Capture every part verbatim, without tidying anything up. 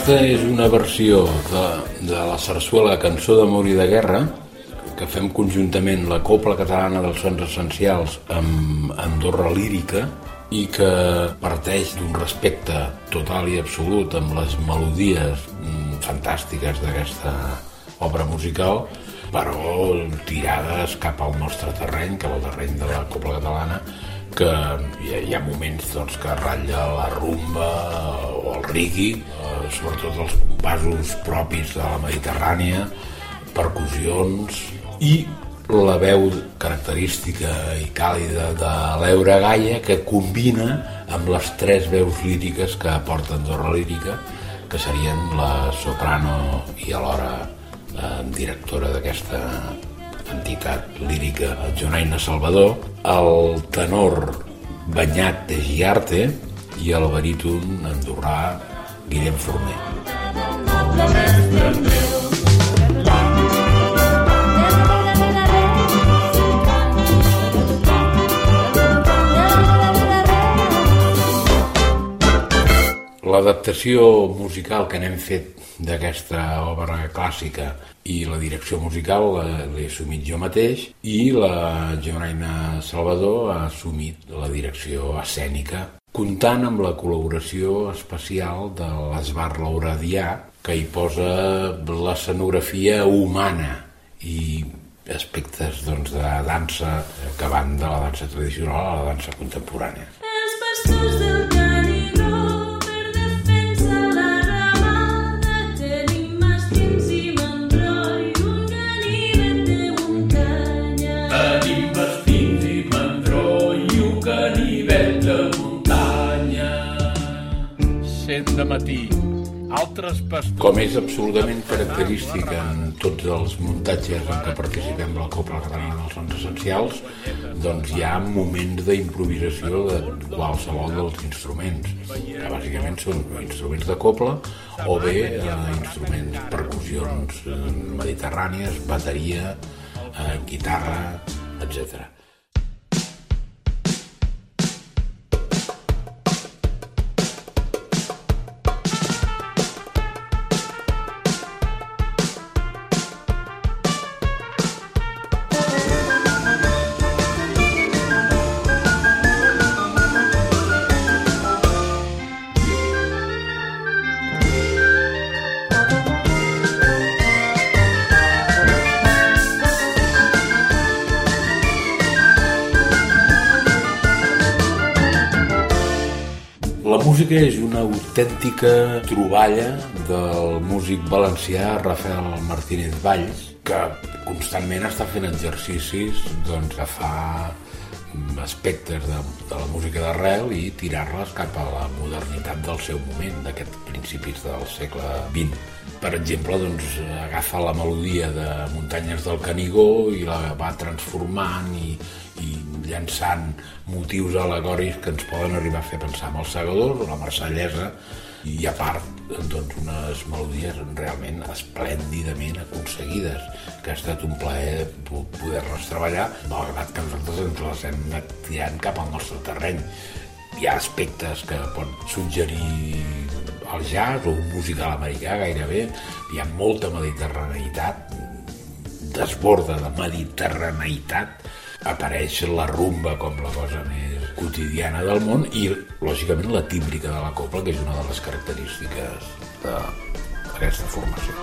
Aquesta és una versió de, de la sarsuela Cançó d'amor i de guerra que fem conjuntament la Cobla Catalana dels Sons Essencials amb Andorra Lírica i que parteix d'un respecte total i absolut amb les melodies fantàstiques d'aquesta obra musical, però tirades cap al nostre terreny, cap al terreny de la Cobla Catalana, que hi ha, hi ha moments doncs, que ratlla la rumba o el reggae, eh, sobretot els compassos propis de la Mediterrània, percussions i la veu característica i càlida de l'Eura Gaia, que combina amb les tres veus líriques que aporta Andorra Lírica, que serien la soprano i alhora eh, directora d'aquesta entitat lírica Jonaina Salvador, el tenor Banyat de Giarte i el baríton andorrà Guillem Forner. L'adaptació musical que n'hem fet d'aquesta obra clàssica i la direcció musical l'he assumit jo mateix i la Jonaina Salvador ha assumit la direcció escènica, comptant amb la col·laboració especial de l'Esbar Lauradià, que hi posa l'escenografia humana i aspectes doncs, de dansa que van de la dansa tradicional a la dansa contemporània. Els pastors del Canigó per defensa la ramada tenim mastins i mandroi, un ganivet de muntanya. Tenim mastins i mandroi, un ganivet de muntanya. Cent de matí, altres pastors... Com és absolutament característic en tots els muntatges en què participem la Cobla Catalana dels Sons Essencials, doncs hi ha moments d'improvisació de qualsevol dels instruments, que bàsicament són instruments de cobla o bé eh, instruments, percussions eh, mediterrànies, bateria, eh, guitarra, etcètera. La música és una autèntica troballa del músic valencià Rafael Martínez Valls, que constantment està fent exercicis doncs, de fa aspectes de, de la música d'arrel i tirar-les cap a la modernitat del seu moment, d'aquests principis del segle vint. Per exemple, doncs, agafa la melodia de Muntanyes del Canigó i la va transformant i, i llançant motius al·legòrics que ens poden arribar a fer pensar en els segadors o la marsellesa, i a part doncs, unes melodies realment esplèndidament aconseguides, que ha estat un plaer poder-les treballar, malgrat que nosaltres ens les hem anat tirant cap al nostre terreny. Hi ha aspectes que pot suggerir el jazz o un musical americà gairebé, hi ha molta mediterraneïtat, desborda de mediterraneïtat, apareix la rumba com la cosa més quotidiana del món i, lògicament, la tímbrica de la cobla, que és una de les característiques d'aquesta formació.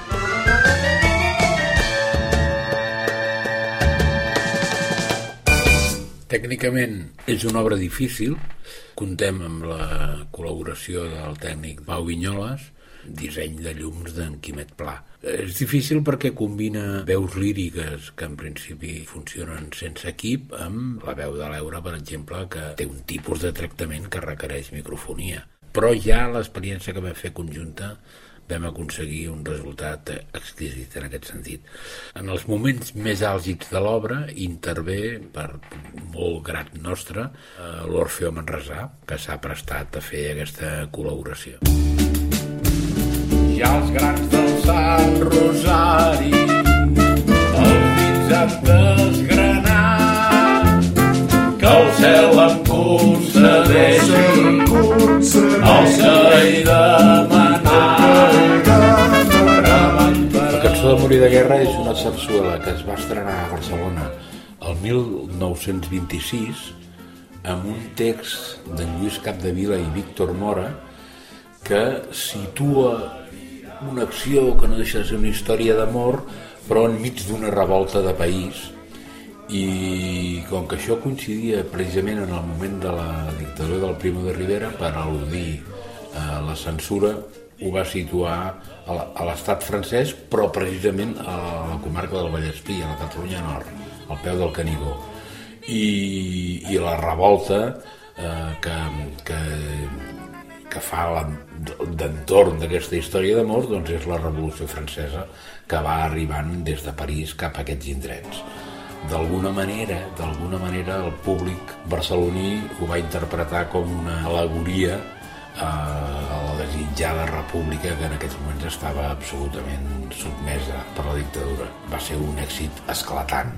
Tècnicament és una obra difícil, comptem amb la col·laboració del tècnic Pau Vinyoles, disseny de llums d'en Quimet Pla. És difícil perquè combina veus líriques que en principi funcionen sense equip amb la veu de l'Eura, per exemple, que té un tipus de tractament que requereix microfonia. Però ja l'experiència que vam fer conjunta vam aconseguir un resultat exquisit en aquest sentit. En els moments més àlgids de l'obra intervé, per molt grat nostre, l'Orfeó Manresà, que s'ha prestat a fer aquesta col·laboració. Ja els grans del Sant Rosari, els dits han desgranat, que el cel em concedeixi el que he demanat. Cançó d'amor i de guerra és una sarsuela que es va estrenar a Barcelona el mil nou-cents vint-i-sis amb un text d'en Lluís Capdevila i Víctor Mora que situa una acció que no deixa de ser una història d'amor però enmig d'una revolta de país, i com que això coincidia precisament en el moment de la dictadura del Primo de Rivera, per al·ludir a la censura, ho va situar a l'estat francès, però precisament a la comarca del Vallespí, a la Catalunya Nord, al peu del Canigó. I, i la revolta eh, que, que, que fa d'entorn d'aquesta història d'amor doncs és la Revolució Francesa, que va arribant des de París cap a aquests indrets. D'alguna manera, d'alguna manera el públic barceloní ho va interpretar com una al·legoria a la desitjada república que en aquests moments estava absolutament sotmesa per la dictadura. Va ser un èxit esclatant.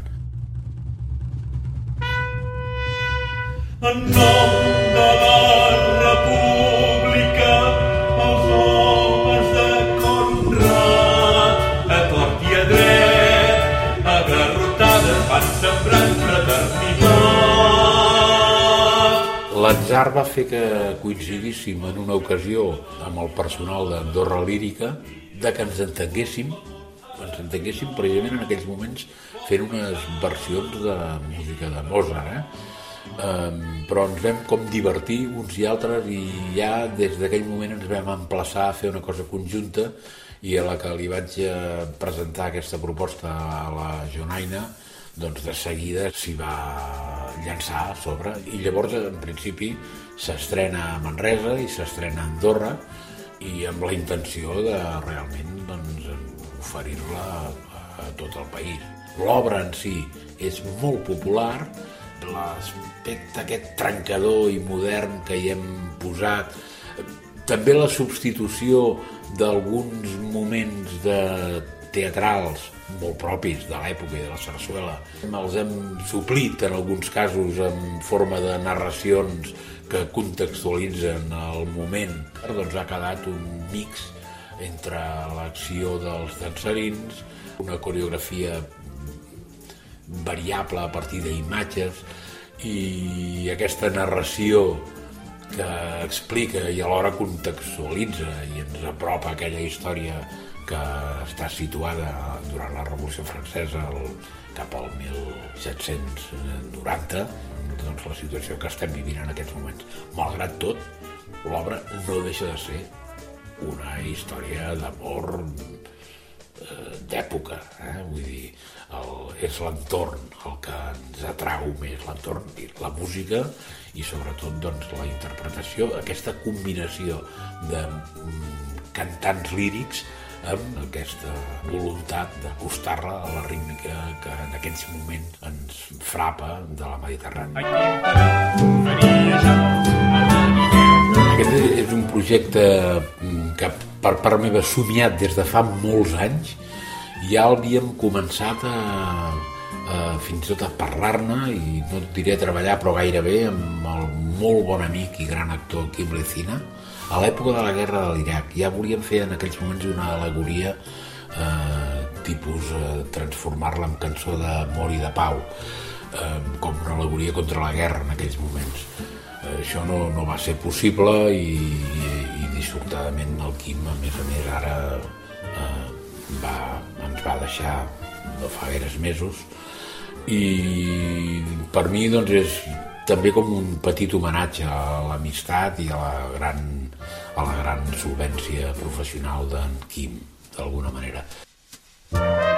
En nom de la república, els homes de Conrad, a tort i a dret, a garrotades van sembrant fraternitat. L'atzar va fer que coincidíssim en una ocasió amb el personal d'Andorra Lírica de que ens entenguéssim, ens entenguéssim precisament en aquells moments fent unes versions de música de Mozart, eh? Um, però ens vam com divertir uns i altres i ja des d'aquell moment ens vam emplaçar a fer una cosa conjunta, i a la que li vaig presentar aquesta proposta a la Jonaina, doncs de seguida s'hi va llançar a sobre, i llavors en principi s'estrena a Manresa i s'estrena a Andorra, i amb la intenció de realment doncs, oferir-la a, a tot el país. L'obra en si és molt popular, l'aspecte aquest trencador i modern que hi hem posat, també la substitució d'alguns moments de teatrals molt propis de l'època i de la sarsuela, els hem suplit en alguns casos en forma de narracions que contextualitzen el moment. Doncs ha quedat un mix entre l'acció dels dansarins, una coreografia variable a partir d'imatges i aquesta narració que explica i alhora contextualitza i ens apropa a aquella història que està situada durant la Revolució Francesa el, cap al mil set-cents noranta, doncs la situació que estem vivint en aquests moments. Malgrat tot, l'obra no deixa de ser una història d'amor d'època, eh? Vull dir, el, és l'entorn el que ens atrau més, l'entorn i la música i sobretot doncs, la interpretació, aquesta combinació de mm, cantants lírics amb aquesta voluntat d'acostar-la a la rítmica que en aquests moments ens frapa de la Mediterrània. Aquest és un projecte que per part meva somiat des de fa molts anys. Ja havíem començat a, a fins i tot a parlar-ne i no et diré a treballar però gairebé amb el molt bon amic i gran actor Quim Lecina a l'època de la guerra de l'Iraq. Ja volíem fer en aquells moments una al·legoria eh, tipus eh, transformar-la en cançó d'amor i de pau, eh, com una al·legoria contra la guerra en aquells moments. Eh, això no, no va ser possible i, i, i dissortadament el Quim a més a més ara eh, va, ens va deixar no fa gaires mesos i per mi doncs és també com un petit homenatge a l'amistat i a la gran, a la gran solvència professional d'en Quim, d'alguna manera.